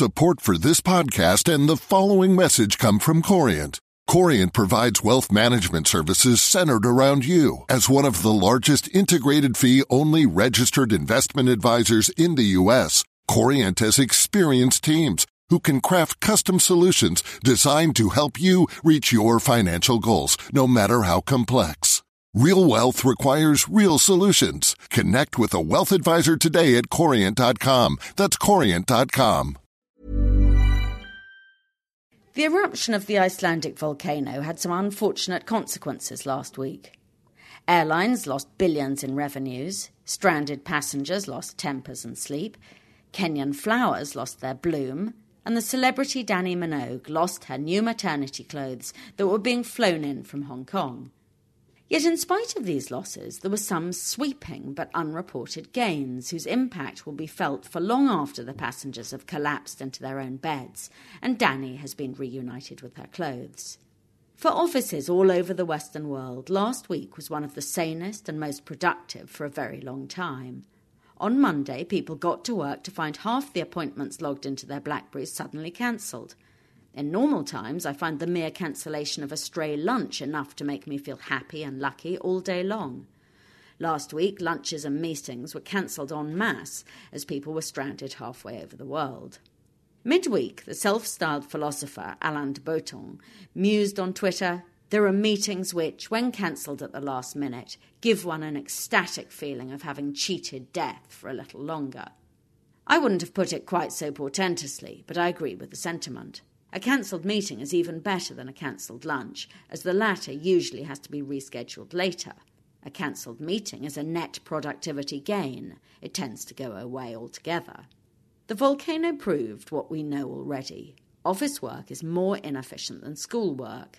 Support for this podcast and the following message come from Corient. Corient provides wealth management services centered around you. As one of the largest integrated fee-only registered investment advisors in the U.S., Corient has experienced teams who can craft custom solutions designed to help you reach your financial goals, no matter how complex. Real wealth requires real solutions. Connect with a wealth advisor today at Corient.com. That's Corient.com. The eruption of the Icelandic volcano had some unfortunate consequences last week. Airlines lost billions in revenues, stranded passengers lost tempers and sleep, Kenyan flowers lost their bloom, and the celebrity Dannii Minogue lost her new maternity clothes that were being flown in from Hong Kong. Yet in spite of these losses, there were some sweeping but unreported gains whose impact will be felt for long after the passengers have collapsed into their own beds and Dannii has been reunited with her clothes. For offices all over the Western world, last week was one of the sanest and most productive for a very long time. On Monday, people got to work to find half the appointments logged into their BlackBerries suddenly cancelled. In normal times, I find the mere cancellation of a stray lunch enough to make me feel happy and lucky all day long. Last week, lunches and meetings were cancelled en masse as people were stranded halfway over the world. Midweek, the self-styled philosopher Alain de Botton mused on Twitter, "There are meetings which, when cancelled at the last minute, give one an ecstatic feeling of having cheated death for a little longer." I wouldn't have put it quite so portentously, but I agree with the sentiment. A cancelled meeting is even better than a cancelled lunch, as the latter usually has to be rescheduled later. A cancelled meeting is a net productivity gain. It tends to go away altogether. The volcano proved what we know already. Office work is more inefficient than school work.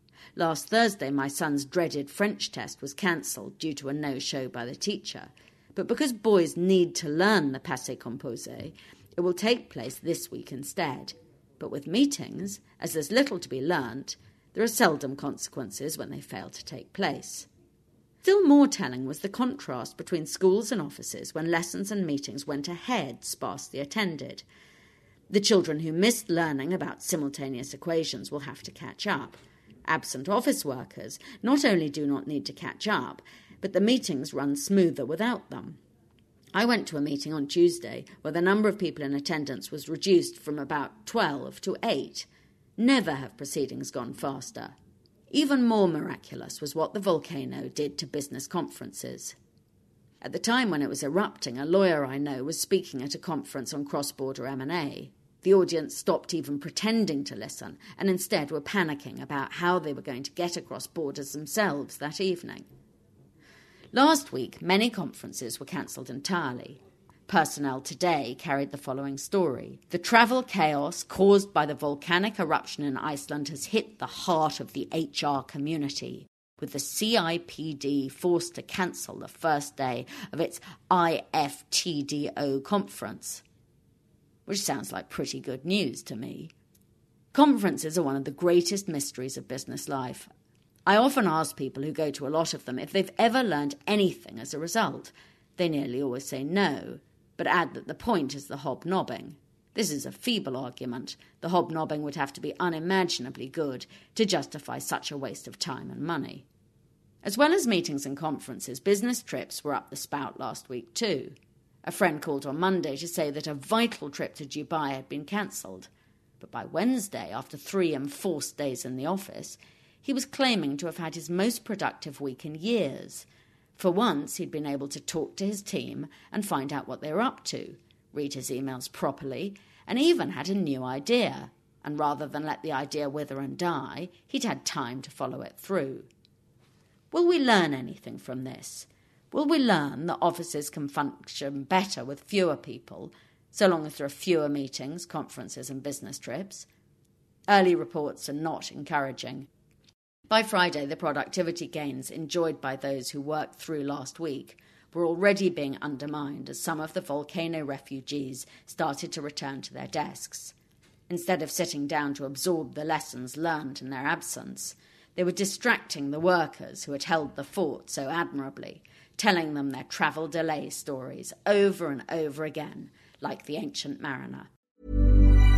Last Thursday, my son's dreaded French test was cancelled due to a no-show by the teacher. But because boys need to learn the passé composé, it will take place this week instead. But with meetings, as there's little to be learnt, there are seldom consequences when they fail to take place. Still more telling was the contrast between schools and offices when lessons and meetings went ahead, sparsely attended. The children who missed learning about simultaneous equations will have to catch up. Absent office workers not only do not need to catch up, but the meetings run smoother without them. I went to a meeting on Tuesday where the number of people in attendance was reduced from about 12 to 8. Never have proceedings gone faster. Even more miraculous was what the volcano did to business conferences. At the time when it was erupting, a lawyer I know was speaking at a conference on cross-border M&A. The audience stopped even pretending to listen and instead were panicking about how they were going to get across borders themselves that evening. Last week, many conferences were cancelled entirely. Personnel Today carried the following story. The travel chaos caused by the volcanic eruption in Iceland has hit the heart of the HR community, with the CIPD forced to cancel the first day of its IFTDO conference. Which sounds like pretty good news to me. Conferences are one of the greatest mysteries of business life. I often ask people who go to a lot of them if they've ever learned anything as a result. They nearly always say no, but add that the point is the hobnobbing. This is a feeble argument. The hobnobbing would have to be unimaginably good to justify such a waste of time and money. As well as meetings and conferences, business trips were up the spout last week too. A friend called on Monday to say that a vital trip to Dubai had been cancelled. But by Wednesday, after 3 enforced days in the office, he was claiming to have had his most productive week in years. For once, he'd been able to talk to his team and find out what they were up to, read his emails properly, and even had a new idea. And rather than let the idea wither and die, he'd had time to follow it through. Will we learn anything from this? Will we learn that offices can function better with fewer people, so long as there are fewer meetings, conferences and business trips? Early reports are not encouraging. By Friday, the productivity gains enjoyed by those who worked through last week were already being undermined as some of the volcano refugees started to return to their desks. Instead of sitting down to absorb the lessons learned in their absence, they were distracting the workers who had held the fort so admirably, telling them their travel delay stories over and over again, like the ancient mariner.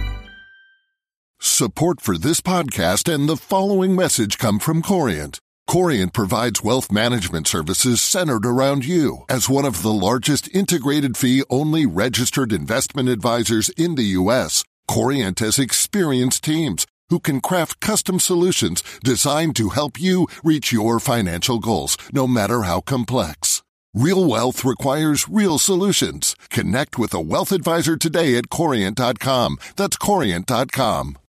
Support for this podcast and the following message come from Corient. Corient provides wealth management services centered around you. As one of the largest integrated fee-only registered investment advisors in the U.S., Corient has experienced teams who can craft custom solutions designed to help you reach your financial goals, no matter how complex. Real wealth requires real solutions. Connect with a wealth advisor today at Corient.com. That's Corient.com.